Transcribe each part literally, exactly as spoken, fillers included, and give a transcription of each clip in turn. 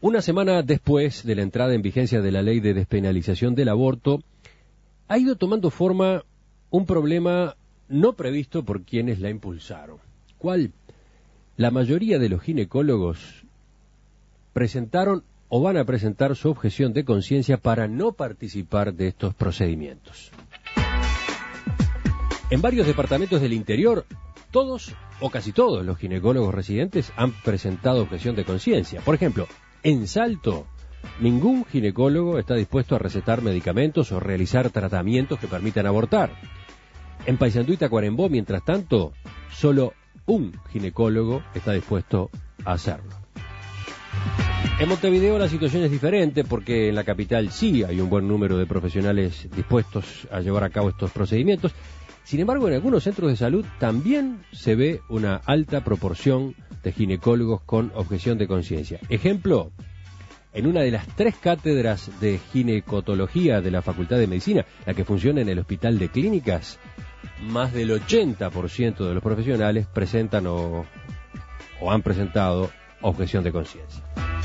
Una semana después de la entrada en vigencia de la ley de despenalización del aborto, ha ido tomando forma un problema no previsto por quienes la impulsaron. ¿Cuál? La mayoría de los ginecólogos presentaron o van a presentar su objeción de conciencia para no participar de estos procedimientos. En varios departamentos del interior, todos o casi todos los ginecólogos residentes han presentado objeción de conciencia. Por ejemplo, en Salto, ningún ginecólogo está dispuesto a recetar medicamentos o realizar tratamientos que permitan abortar. En Paysandú y Tacuarembó, mientras tanto, solo un ginecólogo está dispuesto a hacerlo. En Montevideo la situación es diferente porque en la capital sí hay un buen número de profesionales dispuestos a llevar a cabo estos procedimientos. Sin embargo, en algunos centros de salud también se ve una alta proporción de ginecólogos con objeción de conciencia. Ejemplo, en una de las tres cátedras de ginecotología de la Facultad de Medicina, la que funciona en el Hospital de Clínicas, más del ochenta por ciento de los profesionales presentan o, o han presentado objeción de conciencia.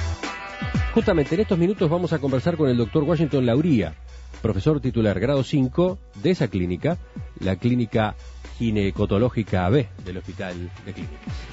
Justamente en estos minutos vamos a conversar con el doctor Washington Lauría, profesor titular grado cinco de esa clínica, la Clínica Ginecotológica B del Hospital de Clínicas.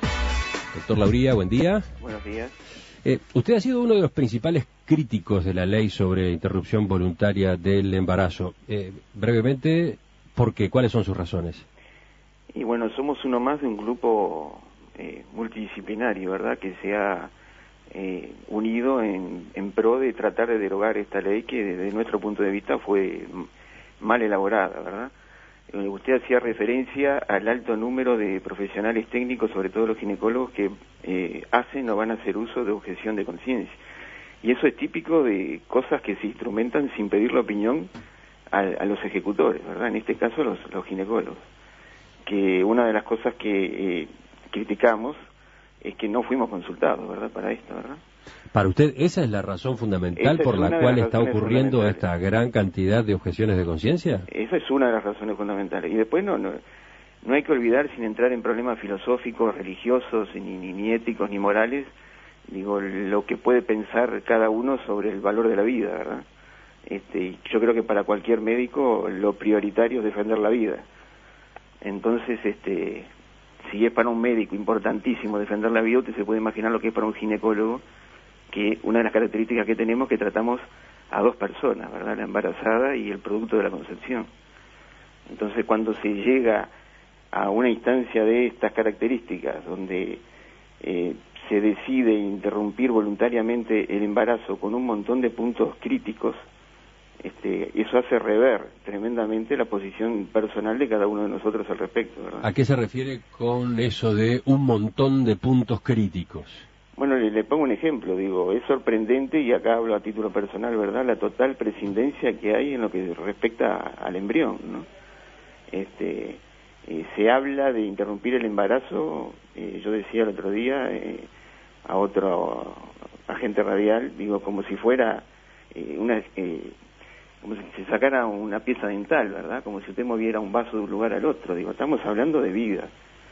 Doctor Lauría, buen día. Buenos días. Eh, usted ha sido uno de los principales críticos de la ley sobre interrupción voluntaria del embarazo. Eh, brevemente, ¿por qué? ¿Cuáles son sus razones? Y bueno, somos uno más de un grupo eh, multidisciplinario, ¿verdad?, que se ha eh, unido en, en pro de tratar de derogar esta ley que desde nuestro punto de vista fue mal elaborada, ¿verdad? Eh, usted hacía referencia al alto número de profesionales técnicos, sobre todo los ginecólogos, que eh, hacen o van a hacer uso de objeción de conciencia. Y eso es típico de cosas que se instrumentan sin pedir la opinión a, a los ejecutores, ¿verdad? En este caso los, los ginecólogos. Que una de las cosas que eh, criticamos es que no fuimos consultados, ¿verdad?, para esto, ¿verdad? Para usted, ¿esa es la razón fundamental Esa por la cual está ocurriendo esta gran cantidad de objeciones de conciencia? Esa es una de las razones fundamentales. Y después no, no, no hay que olvidar, sin entrar en problemas filosóficos, religiosos, ni, ni, ni éticos, ni morales, digo, lo que puede pensar cada uno sobre el valor de la vida, ¿verdad? Este, y yo creo que para cualquier médico lo prioritario es defender la vida. Entonces, este, si es para un médico importantísimo defender la vida, usted se puede imaginar lo que es para un ginecólogo, que una de las características que tenemos es que tratamos a dos personas, ¿verdad?, la embarazada y el producto de la concepción. Entonces, cuando se llega a una instancia de estas características, donde eh, se decide interrumpir voluntariamente el embarazo con un montón de puntos críticos, Este, eso hace rever tremendamente la posición personal de cada uno de nosotros al respecto, ¿verdad? ¿A qué se refiere con eso de un montón de puntos críticos? Bueno, le, le pongo un ejemplo, digo, es sorprendente, y acá hablo a título personal, ¿verdad?, la total prescindencia que hay en lo que respecta a, al embrión, ¿no? Este, eh, se habla de interrumpir el embarazo, eh, yo decía el otro día eh, a otro agente radial, digo, como si fuera eh, una... Eh, como si se sacara una pieza dental, ¿verdad?, como si usted moviera un vaso de un lugar al otro. Digo, estamos hablando de vida.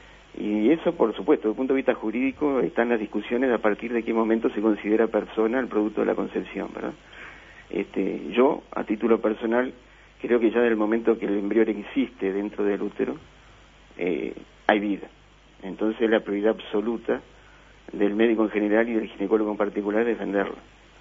Y eso, por supuesto, desde el punto de vista jurídico, están las discusiones a partir de qué momento se considera persona el producto de la concepción, ¿verdad? Este, yo, a título personal, creo que ya desde el momento que el embrión existe dentro del útero, eh, hay vida. Entonces la prioridad absoluta del médico en general y del ginecólogo en particular es defenderlo.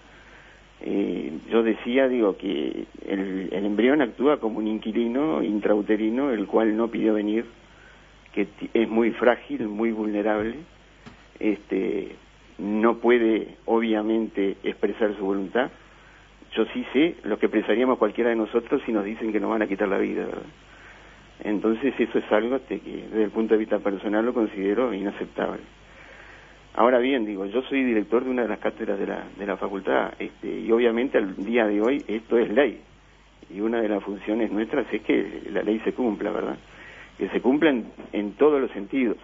Eh, yo decía, digo, que el, el embrión actúa como un inquilino intrauterino, el cual no pidió venir, que es muy frágil, muy vulnerable, este, no puede obviamente expresar su voluntad. Yo sí sé lo que expresaríamos cualquiera de nosotros si nos dicen que nos van a quitar la vida, ¿verdad? Entonces eso es algo que desde el punto de vista personal lo considero inaceptable. Ahora bien, digo, yo soy director de una de las cátedras de la, de la facultad, este, y obviamente al día de hoy esto es ley, y una de las funciones nuestras es que la ley se cumpla, ¿verdad?, que se cumpla en, en todos los sentidos.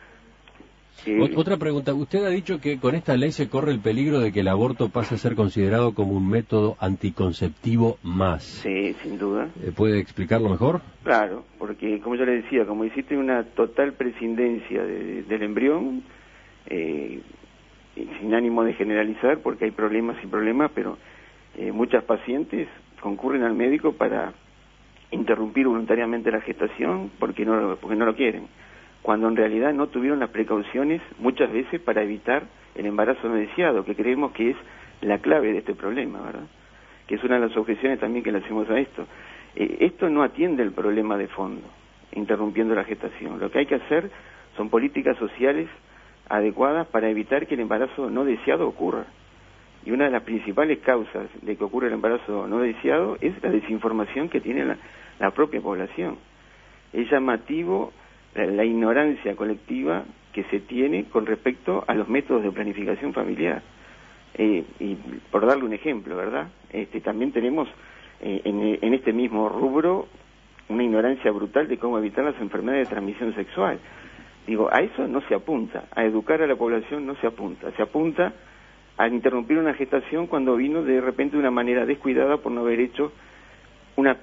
Eh, Otra pregunta, usted ha dicho que con esta ley se corre el peligro de que el aborto pase a ser considerado como un método anticonceptivo más. Sí, sin duda. ¿Puede explicarlo mejor? Claro, porque como yo le decía, como existe una total prescindencia de, del embrión, Eh, sin ánimo de generalizar, porque hay problemas y problemas, pero eh, muchas pacientes concurren al médico para interrumpir voluntariamente la gestación porque no, porque no lo quieren, cuando en realidad no tuvieron las precauciones muchas veces para evitar el embarazo no deseado, que creemos que es la clave de este problema, ¿verdad? Que es una de las objeciones también que le hacemos a esto. Eh, esto no atiende el problema de fondo, interrumpiendo la gestación. Lo que hay que hacer son políticas sociales adecuadas para evitar que el embarazo no deseado ocurra. Y una de las principales causas de que ocurra el embarazo no deseado es la desinformación que tiene la, la propia población. Es llamativo la, la ignorancia colectiva que se tiene con respecto a los métodos de planificación familiar. Eh, y por darle un ejemplo, ¿verdad? Este, también tenemos eh, en, en este mismo rubro una ignorancia brutal de cómo evitar las enfermedades de transmisión sexual. Digo, a eso no se apunta, a educar a la población no se apunta, se apunta a interrumpir una gestación cuando vino de repente de una manera descuidada por no haber hecho una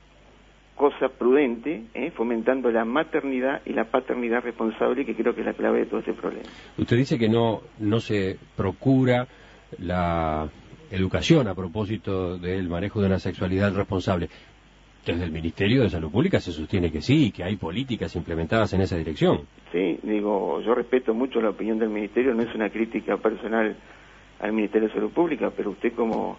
cosa prudente, ¿eh? fomentando la maternidad y la paternidad responsable, que creo que es la clave de todo este problema. Usted dice que no, no se procura la educación a propósito del manejo de una sexualidad responsable. Desde el Ministerio de Salud Pública se sostiene que sí, que hay políticas implementadas en esa dirección. Sí, digo, yo respeto mucho la opinión del Ministerio, no es una crítica personal al Ministerio de Salud Pública, pero usted como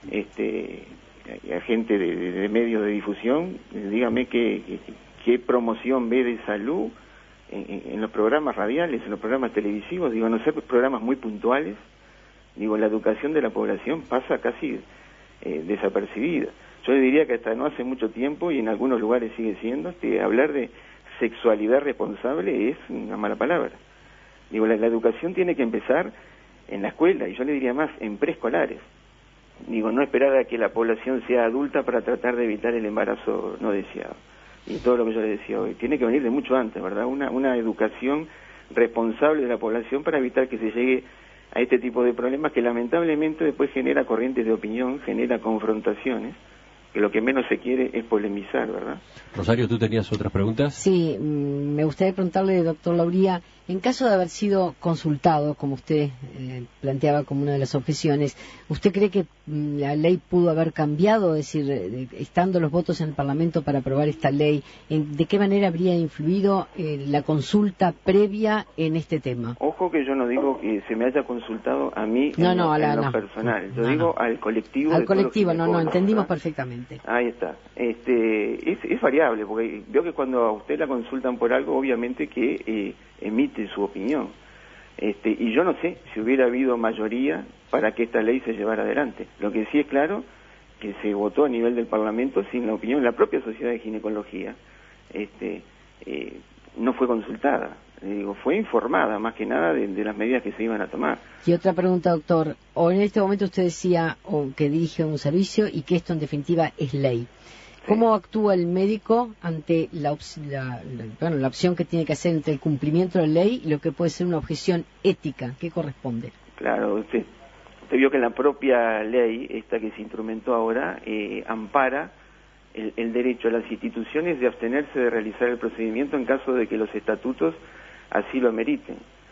este agente de, de, de medios de difusión, dígame qué, qué, qué promoción ve de salud en, en los programas radiales, en los programas televisivos, digo, no sé, programas muy puntuales, digo, la educación de la población pasa casi eh, desapercibida. Yo le diría que hasta no hace mucho tiempo, y en algunos lugares sigue siendo, que hablar de sexualidad responsable es una mala palabra. Digo, la, la educación tiene que empezar en la escuela, y yo le diría más, en preescolares. Digo, no esperar a que la población sea adulta para tratar de evitar el embarazo no deseado. Y todo lo que yo le decía hoy, tiene que venir de mucho antes, ¿verdad? Una, una educación responsable de la población para evitar que se llegue a este tipo de problemas que lamentablemente después genera corrientes de opinión, genera confrontaciones, que lo que menos se quiere es polemizar, ¿verdad? Rosario, ¿tú tenías otras preguntas? Sí, me gustaría preguntarle, doctor Lauría, en caso de haber sido consultado, como usted eh, planteaba como una de las objeciones, ¿usted cree que mm, la ley pudo haber cambiado? Es decir, eh, estando los votos en el Parlamento para aprobar esta ley, ¿en, ¿de qué manera habría influido eh, la consulta previa en este tema? Ojo que yo no digo que se me haya consultado a mí no, en, no, lo, la, en lo no. personal, yo no, digo no. al colectivo. Al de colectivo, todos los no, no, entendimos ¿verdad? perfectamente. Ahí está. Este, es, es variable, porque veo que cuando a usted la consultan por algo, obviamente que eh, emite su opinión. Este, y yo no sé si hubiera habido mayoría para que esta ley se llevara adelante. Lo que sí es claro que se votó a nivel del Parlamento sin la opinión de la propia Sociedad de Ginecología. Este, eh, no fue consultada, eh, digo, fue informada más que nada de, de las medidas que se iban a tomar. Y otra pregunta, doctor. O en este momento usted decía o que dirige un servicio y que esto en definitiva es ley. ¿Cómo actúa el médico ante la, op la, la, bueno, la opción que tiene que hacer entre el cumplimiento de la ley y lo que puede ser una objeción ética? ¿Qué corresponde? Claro, usted, usted vio que la propia ley, esta que se instrumentó ahora, eh, ampara el, el derecho a las instituciones de abstenerse de realizar el procedimiento en caso de que los estatutos así lo ameriten.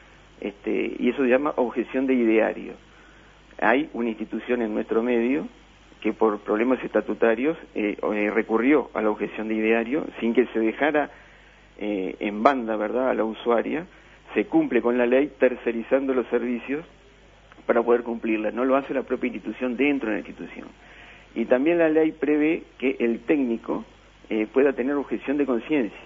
Este, y eso se llama objeción de ideario. Hay una institución en nuestro medio que por problemas estatutarios eh, eh, recurrió a la objeción de ideario sin que se dejara eh, en banda, ¿verdad?, a la usuaria. Se cumple con la ley tercerizando los servicios para poder cumplirla. No lo hace la propia institución dentro de la institución. Y también la ley prevé que el técnico eh, pueda tener objeción de conciencia,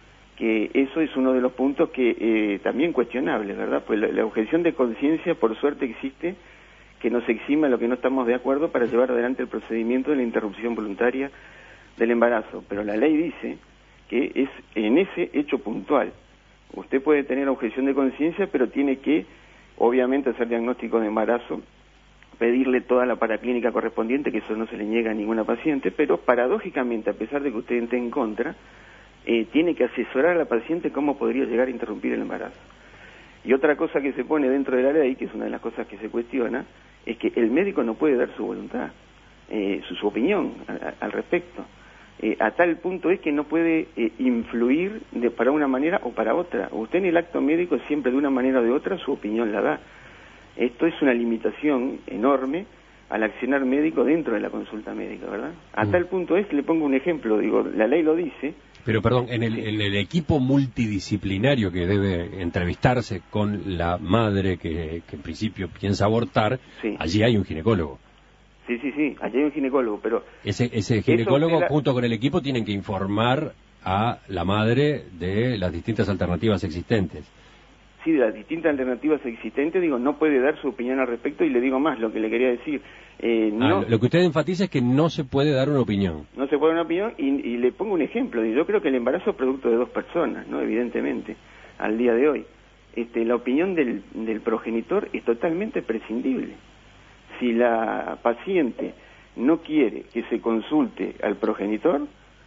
que eso es uno de los puntos que eh, también cuestionables, ¿verdad? Pues la, la objeción de conciencia, por suerte, existe, que nos exima lo que no estamos de acuerdo para llevar adelante el procedimiento de la interrupción voluntaria del embarazo. Pero la ley dice que es en ese hecho puntual. Usted puede tener objeción de conciencia, pero tiene que, obviamente, hacer diagnóstico de embarazo, pedirle toda la paraclínica correspondiente, que eso no se le niega a ninguna paciente, pero paradójicamente, a pesar de que usted esté en contra, eh, tiene que asesorar a la paciente cómo podría llegar a interrumpir el embarazo. Y otra cosa que se pone dentro de la ley, que es una de las cosas que se cuestiona, es que el médico no puede dar su voluntad, eh, su, su opinión a, a, al respecto. Eh, a tal punto es que no puede eh, influir de, para una manera o para otra. Usted en el acto médico siempre de una manera o de otra su opinión la da. Esto es una limitación enorme al accionar médico dentro de la consulta médica, ¿verdad? A mm. tal punto es, le pongo un ejemplo, digo, la ley lo dice. Pero perdón, en el, en el equipo multidisciplinario que debe entrevistarse con la madre que, que en principio piensa abortar, sí. allí hay un ginecólogo. Sí, sí, sí, allí hay un ginecólogo, pero... Ese, ese ginecólogo la... junto con el equipo tienen que informar a la madre de las distintas alternativas existentes. Sí, de las distintas alternativas existentes, digo, no puede dar su opinión al respecto, y le digo más, lo que le quería decir. Eh, no, ah, lo que usted enfatiza es que no se puede dar una opinión. No se puede dar una opinión, y, y le pongo un ejemplo. Yo creo que el embarazo es producto de dos personas, ¿no? Evidentemente, al día de hoy. Este, la opinión del, del progenitor es totalmente prescindible. Si la paciente no quiere que se consulte al progenitor,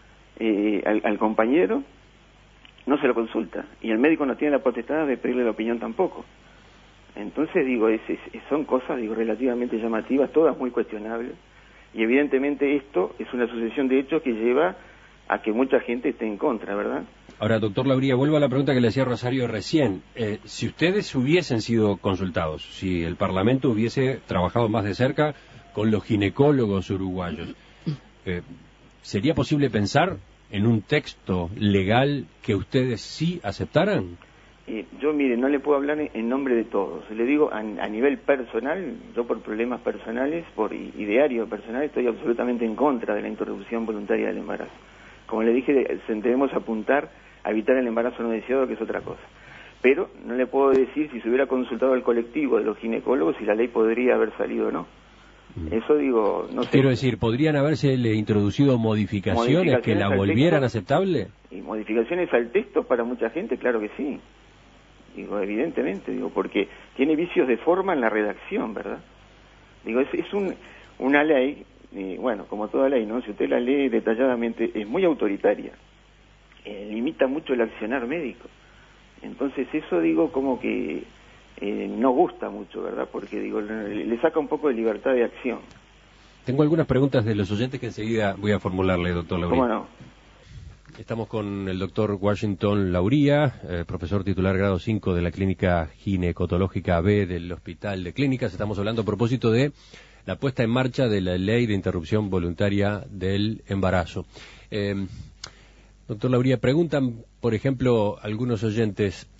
eh, al, al compañero, no se lo consulta, y el médico no tiene la potestad de pedirle la opinión tampoco. Entonces, digo, es, es, son cosas, digo, relativamente llamativas, todas muy cuestionables, y evidentemente esto es una sucesión de hechos que lleva a que mucha gente esté en contra, ¿verdad? Ahora, doctor Lauría, vuelvo a la pregunta que le hacía Rosario recién. Eh, si ustedes hubiesen sido consultados, si el Parlamento hubiese trabajado más de cerca con los ginecólogos uruguayos, eh, ¿sería posible pensar en un texto legal que ustedes sí aceptaran? Eh, yo, mire, no le puedo hablar en nombre de todos. Le digo, a, a nivel personal, yo por problemas personales, por ideario personal, estoy absolutamente en contra de la interrupción voluntaria del embarazo. Como le dije, debemos apuntar a evitar el embarazo no deseado, que es otra cosa. Pero no le puedo decir si se hubiera consultado al colectivo de los ginecólogos si la ley podría haber salido o no. Eso digo, no sé. Quiero decir, ¿podrían haberse introducido modificaciones, modificaciones que la volvieran texto, aceptable? Y modificaciones al texto para mucha gente, claro que sí. Digo, evidentemente, digo, porque tiene vicios de forma en la redacción, ¿verdad? Digo, es, es un, una ley, y bueno, como toda ley, ¿no? Si usted la lee detalladamente, es muy autoritaria. Eh, limita mucho el accionar médico. Entonces eso, digo, como que eh, no gusta mucho, ¿verdad? Porque, digo, le, le saca un poco de libertad de acción. Tengo algunas preguntas de los oyentes que enseguida voy a formularle, doctor Lauría. ¿Cómo no? Estamos con el doctor Washington Lauría, eh, profesor titular grado cinco de la Clínica Ginecotológica B del Hospital de Clínicas. Estamos hablando a propósito de la puesta en marcha de la Ley de Interrupción Voluntaria del Embarazo. Eh, doctor Lauría, preguntan, por ejemplo, algunos oyentes,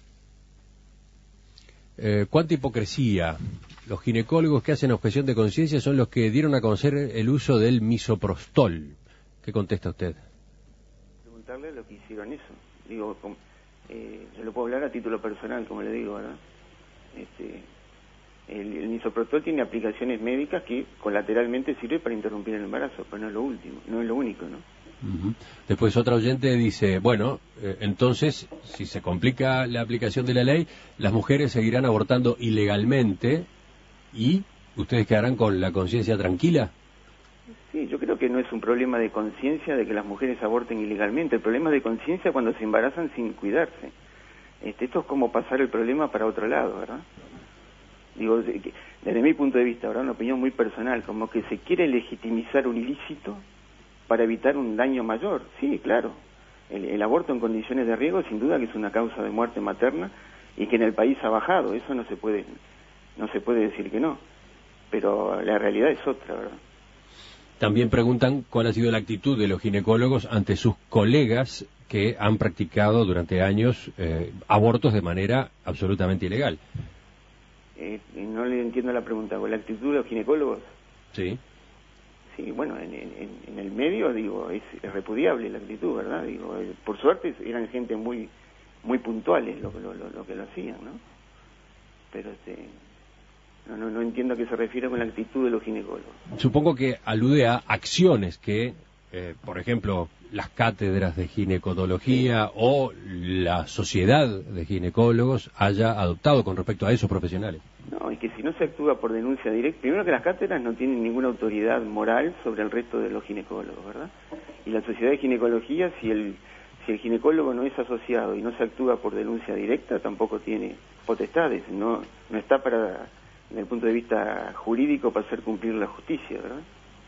eh, ¿cuánta hipocresía? Los ginecólogos que hacen objeción de conciencia son los que dieron a conocer el uso del misoprostol. ¿Qué contesta usted? Preguntarle lo que hicieron eso. Digo, eh, yo lo puedo hablar a título personal, como le digo, ¿verdad? Este, el, el misoprostol tiene aplicaciones médicas que colateralmente sirve para interrumpir el embarazo, pero no es lo último, no es lo único, ¿no? Uh-huh. Después otra oyente dice, bueno, eh, entonces, si se complica la aplicación de la ley, las mujeres seguirán abortando ilegalmente y ustedes quedarán con la conciencia tranquila. Sí, yo creo que no es un problema de conciencia de que las mujeres aborten ilegalmente. El problema es de conciencia cuando se embarazan sin cuidarse. Este, esto es como pasar el problema para otro lado, ¿verdad? Digo, desde mi punto de vista, ¿verdad? Una opinión muy personal, como que se quiere legitimizar un ilícito para evitar un daño mayor. Sí, claro. El, el aborto en condiciones de riesgo, sin duda que es una causa de muerte materna y que en el país ha bajado. Eso no se puede, no se puede decir que no. Pero la realidad es otra, ¿verdad? También preguntan cuál ha sido la actitud de los ginecólogos ante sus colegas que han practicado durante años eh, abortos de manera absolutamente ilegal. Eh, no le entiendo la pregunta. ¿La actitud de los ginecólogos? Sí. Sí, bueno, en, en, en el medio, digo, es, es repudiable la actitud, ¿verdad? Digo, eh, por suerte eran gente muy muy puntuales lo, lo, lo, lo que lo hacían, ¿no? Pero este... No, no, no entiendo a qué se refiere con la actitud de los ginecólogos. Supongo que alude a acciones que, eh, por ejemplo, las cátedras de ginecotología sí. o la sociedad de ginecólogos haya adoptado con respecto a esos profesionales. No, y que si no se actúa por denuncia directa, primero que las cátedras no tienen ninguna autoridad moral sobre el resto de los ginecólogos, ¿verdad? Y la sociedad de ginecología, si el, si el ginecólogo no es asociado y no se actúa por denuncia directa, tampoco tiene potestades, no, no está para... desde el punto de vista jurídico para hacer cumplir la justicia, ¿verdad?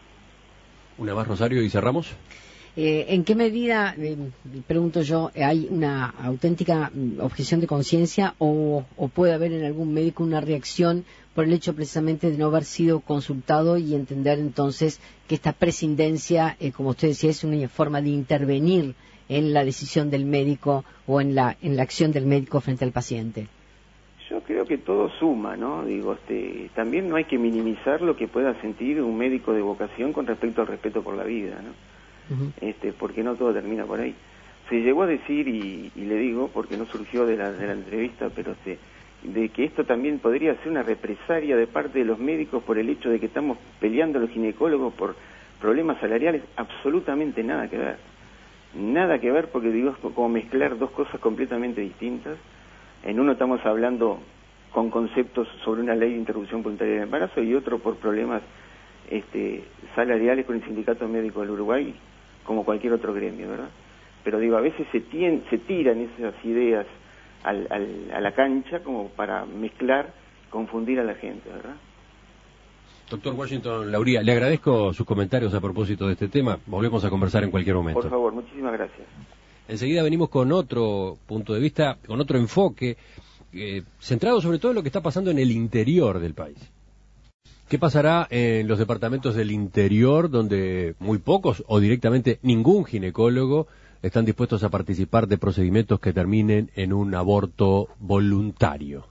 Una más, Rosario, y cerramos. Eh, ¿En qué medida, eh, pregunto yo, hay una auténtica objeción de conciencia o, o puede haber en algún médico una reacción por el hecho precisamente de no haber sido consultado y entender entonces que esta prescindencia, eh, como usted decía, es una forma de intervenir en la decisión del médico o en la en la acción del médico frente al paciente. Yo creo que todo suma, ¿no? Digo, este, también no hay que minimizar lo que pueda sentir un médico de vocación con respecto al respeto por la vida, ¿no? Uh-huh. Este, porque no todo termina por ahí. Se llegó a decir, y, y le digo, porque no surgió de la, de la entrevista, pero se, de que esto también podría ser una represalia de parte de los médicos por el hecho de que estamos peleando los ginecólogos por problemas salariales. Absolutamente nada que ver. Nada que ver, porque digo, es como mezclar dos cosas completamente distintas. En uno estamos hablando con conceptos sobre una ley de interrupción voluntaria del embarazo y otro por problemas este, salariales con el Sindicato Médico del Uruguay, como cualquier otro gremio, ¿verdad? Pero digo, a veces se, tien, se tiran esas ideas al, al, a la cancha como para mezclar, confundir a la gente, ¿verdad? Doctor Washington Lauría, le agradezco sus comentarios a propósito de este tema. Volvemos a conversar en cualquier momento. Por favor, muchísimas gracias. Enseguida venimos con otro punto de vista, con otro enfoque, eh, centrado sobre todo en lo que está pasando en el interior del país. ¿Qué pasará en los departamentos del interior donde muy pocos o directamente ningún ginecólogo están dispuestos a participar de procedimientos que terminen en un aborto voluntario?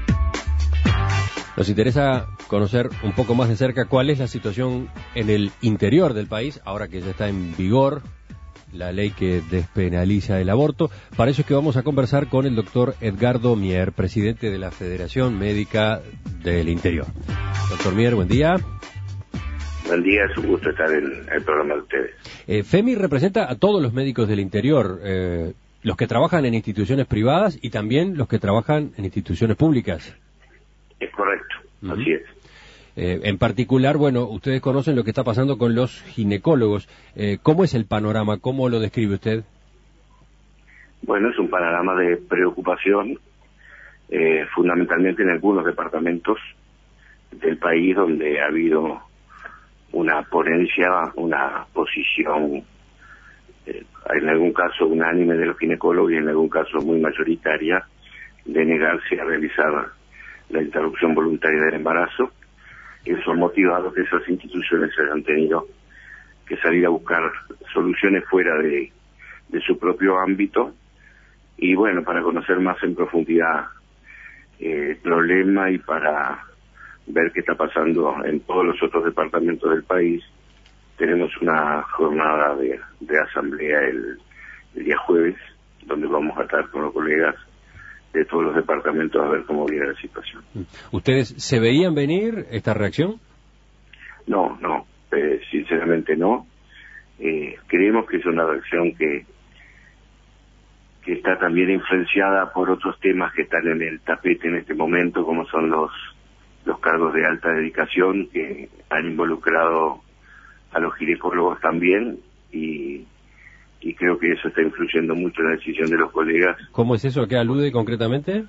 Nos interesa conocer un poco más de cerca cuál es la situación en el interior del país, ahora que ya está en vigor la ley que despenaliza el aborto. Para eso es que vamos a conversar con el doctor Edgardo Mier, presidente de la Federación Médica del Interior. Doctor Mier, buen día. Buen día, es un gusto estar en el programa de ustedes. Eh, FEMI representa a todos los médicos del interior, eh, los que trabajan en instituciones privadas y también los que trabajan en instituciones públicas. Es correcto, uh-huh. Así es. Eh, en particular, bueno, ustedes conocen lo que está pasando con los ginecólogos. Eh, ¿Cómo es el panorama? ¿Cómo lo describe usted? Bueno, es un panorama de preocupación, eh, fundamentalmente en algunos departamentos del país donde ha habido una ponencia, una posición, eh, en algún caso unánime de los ginecólogos y en algún caso muy mayoritaria, de negarse a realizar la interrupción voluntaria del embarazo. Eso ha motivado que esas instituciones hayan tenido que salir a buscar soluciones fuera de, de su propio ámbito. Y bueno, para conocer más en profundidad eh, el problema y para ver qué está pasando en todos los otros departamentos del país, tenemos una jornada de, de asamblea el, el día jueves, donde vamos a estar con los colegas de todos los departamentos a ver cómo viene la situación. ¿Ustedes se veían venir esta reacción? No, no, eh, sinceramente no. Eh, creemos que es una reacción que que está también influenciada por otros temas que están en el tapete en este momento, como son los los cargos de alta dedicación que han involucrado a los ginecólogos también, y y creo que eso está influyendo mucho en la decisión de los colegas. ¿Cómo es eso? ¿A qué alude concretamente?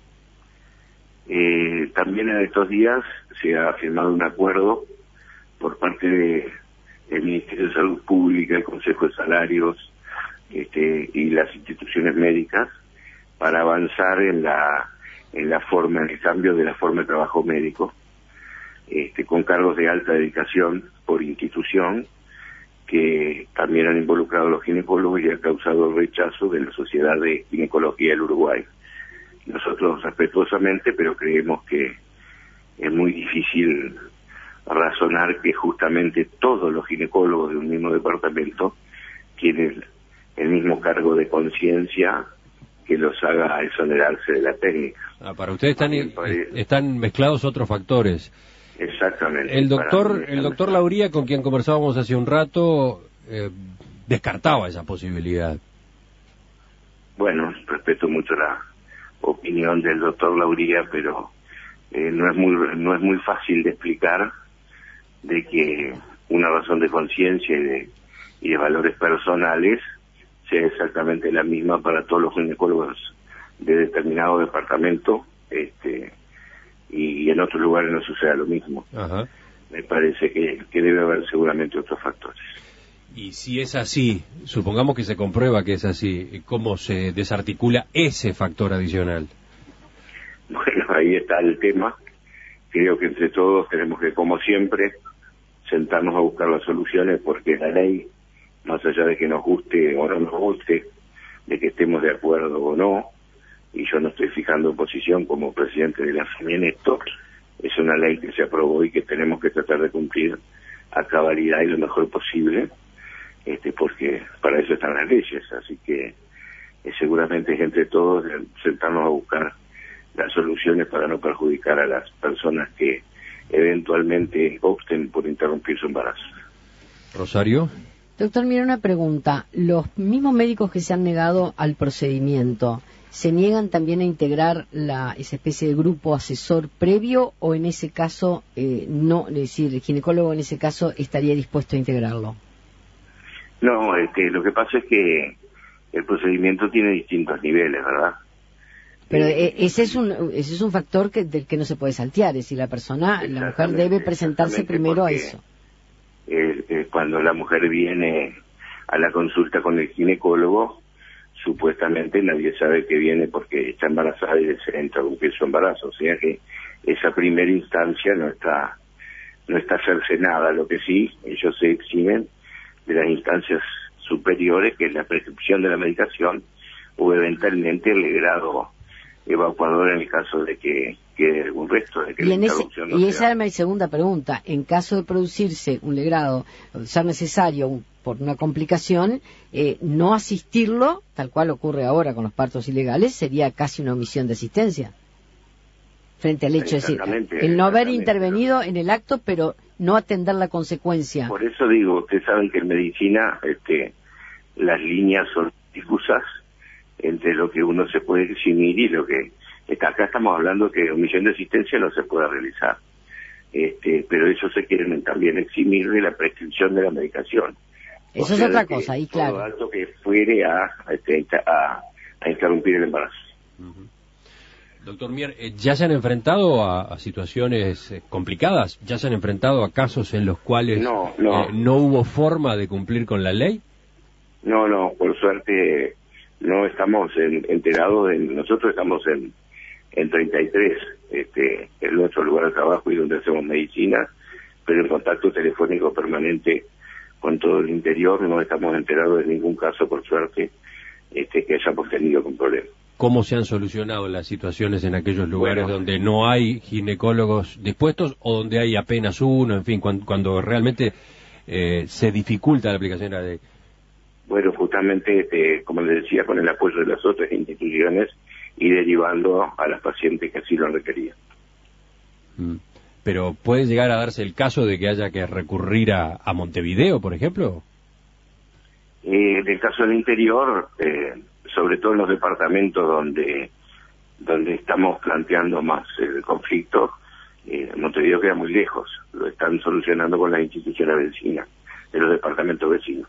Eh, también en estos días se ha firmado un acuerdo por parte de, del Ministerio de Salud Pública, el Consejo de Salarios este, y las instituciones médicas para avanzar en la en la forma, en el cambio de la forma de trabajo médico, este, con cargos de alta dedicación por institución, que también han involucrado a los ginecólogos y ha causado el rechazo de la Sociedad de Ginecología del Uruguay. Nosotros respetuosamente, pero creemos que es muy difícil razonar que justamente todos los ginecólogos de un mismo departamento tienen el mismo cargo de conciencia que los haga exonerarse de la técnica. Ah, para ustedes están, están mezclados otros factores. Exactamente. El doctor, el doctor Lauría, con quien conversábamos hace un rato, eh, descartaba esa posibilidad. Bueno, respeto mucho la opinión del doctor Lauría, pero eh, no es muy no es muy fácil de explicar de que una razón de conciencia y de y de valores personales sea exactamente la misma para todos los ginecólogos de determinado departamento, este y, y en otros lugares no suceda lo mismo. Ajá. Me parece que, que debe haber seguramente otros factores. Y si es así, supongamos que se comprueba que es así, ¿cómo se desarticula ese factor adicional? Bueno, ahí está el tema, creo que entre todos tenemos que, como siempre, sentarnos a buscar las soluciones, porque la ley, más allá de que nos guste o no nos guste, de que estemos de acuerdo o no, y yo no estoy fijando posición como presidente de la F M I en esto, es una ley que se aprobó y que tenemos que tratar de cumplir a cabalidad y lo mejor posible, este, porque para eso están las leyes, así que eh, seguramente es entre todos sentarnos a buscar las soluciones para no perjudicar a las personas que eventualmente opten por interrumpir su embarazo. Rosario. Doctor, mira una pregunta. Los mismos médicos que se han negado al procedimiento, ¿se niegan también a integrar la, esa especie de grupo asesor previo o en ese caso eh, no, es decir, el ginecólogo en ese caso estaría dispuesto a integrarlo? No, este, lo que pasa es que el procedimiento tiene distintos niveles, ¿verdad? Pero eh, ese es un ese es un factor que del que no se puede saltear, es decir, la persona, la mujer debe presentarse primero a eso. Eh, eh, cuando la mujer viene a la consulta con el ginecólogo, supuestamente nadie sabe que viene porque está embarazada y desea interrumpir su embarazo, o sea que esa primera instancia no está no está cercenada. Lo que sí, ellos se eximen de las instancias superiores, que es la prescripción de la medicación o eventualmente el grado evacuador en el caso de que quede algún resto de que y la en interrupción ese, no y sea. esa era mi segunda pregunta. En caso de producirse un legrado, ser necesario un, por una complicación, eh, no asistirlo, tal cual ocurre ahora con los partos ilegales, sería casi una omisión de asistencia frente al hecho, es decir, el no haber intervenido en el acto, pero no atender la consecuencia. Por eso digo, ustedes saben que en medicina este, las líneas son difusas entre lo que uno se puede eximir y lo que está. Acá estamos hablando que omisión de asistencia no se puede realizar, este, pero ellos se quieren también eximir de la prescripción de la medicación. Eso es otra cosa, ahí claro. Todo acto que fuere a, a, a interrumpir el embarazo. Uh-huh. Doctor Mier, ¿ya se han enfrentado a, a situaciones eh, complicadas? ¿Ya se han enfrentado a casos en los cuales no, no. Eh, no hubo forma de cumplir con la ley? No, no, por suerte no estamos en, enterados, de, nosotros estamos en, en treinta y tres, este, en nuestro lugar de trabajo y donde hacemos medicina, pero en contacto telefónico permanente con todo el interior, no estamos enterados de ningún caso, por suerte, este, que hayamos tenido con problemas. ¿Cómo se han solucionado las situaciones en aquellos lugares bueno, donde no hay ginecólogos dispuestos o donde hay apenas uno, en fin, cuando, cuando realmente eh, se dificulta la aplicación de la ley? Bueno, justamente, eh, como les decía, con el apoyo de las otras instituciones y derivando a las pacientes que así lo requerían. Mm. Pero ¿puede llegar a darse el caso de que haya que recurrir a, a Montevideo, por ejemplo? Eh, en el caso del interior, eh, sobre todo en los departamentos donde donde estamos planteando más el conflicto, eh, Montevideo queda muy lejos, lo están solucionando con las instituciones vecinas, de los departamentos vecinos.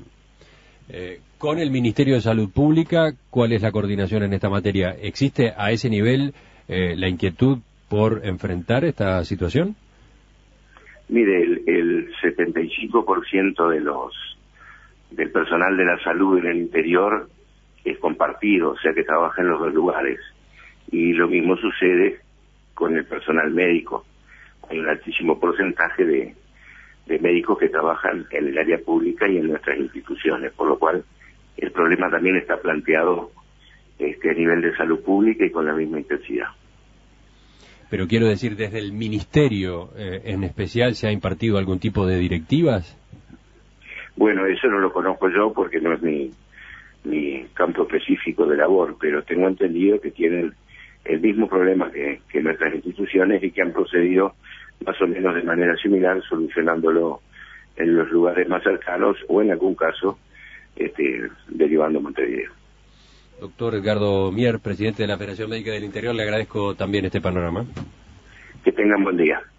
Eh, con el Ministerio de Salud Pública, ¿cuál es la coordinación en esta materia? ¿Existe a ese nivel eh, la inquietud por enfrentar esta situación? Mire, el, el setenta y cinco por ciento de los del personal de la salud en el interior es compartido, o sea que trabaja en los dos lugares. Y lo mismo sucede con el personal médico. Hay un altísimo porcentaje de, de médicos que trabajan en el área pública y en nuestras instituciones, por lo cual el problema también está planteado este, a nivel de salud pública y con la misma intensidad. Pero quiero decir, desde el Ministerio eh, en especial, ¿se ha impartido algún tipo de directivas? Bueno, eso no lo conozco yo porque no es mi, mi campo específico de labor, pero tengo entendido que tienen el mismo problema que, que nuestras instituciones y que han procedido más o menos de manera similar, solucionándolo en los lugares más cercanos o en algún caso este, derivando a Montevideo. Doctor Edgardo Mier, presidente de la Federación Médica del Interior, le agradezco también este panorama. Que tengan buen día.